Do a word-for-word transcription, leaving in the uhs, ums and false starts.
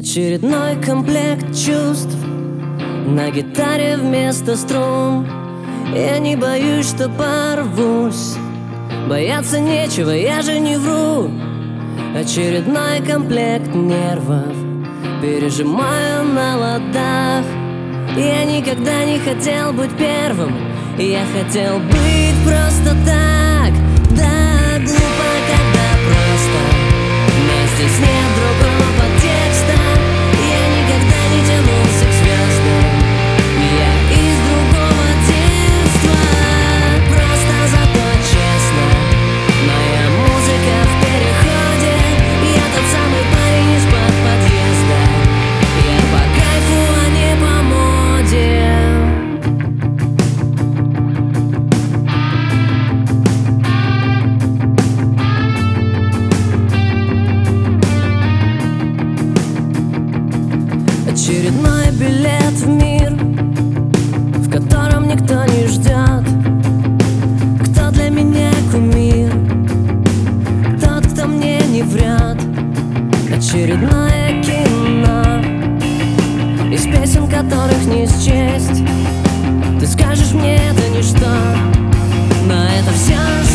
Очередной комплект чувств на гитаре вместо струн. Я не боюсь, что порвусь, бояться нечего, я же не вру. Очередной комплект нервов пережимаю на ладах. Я никогда не хотел быть первым, я хотел быть просто так. Да, глупо, когда просто, но здесь нет другого подтекста. Я никогда не тянулся к звездам, я из другого детства. Просто зато честно, моя музыка в переходе. Я тот самый парень из-под подъезда, я по кайфу, а не по моде. Очередной билет в мир, в котором никто не ждет. Кто для меня кумир? Тот, кто мне не врет. Очередное кино, из песен которых не счесть. Ты скажешь мне, это ничто, но это все,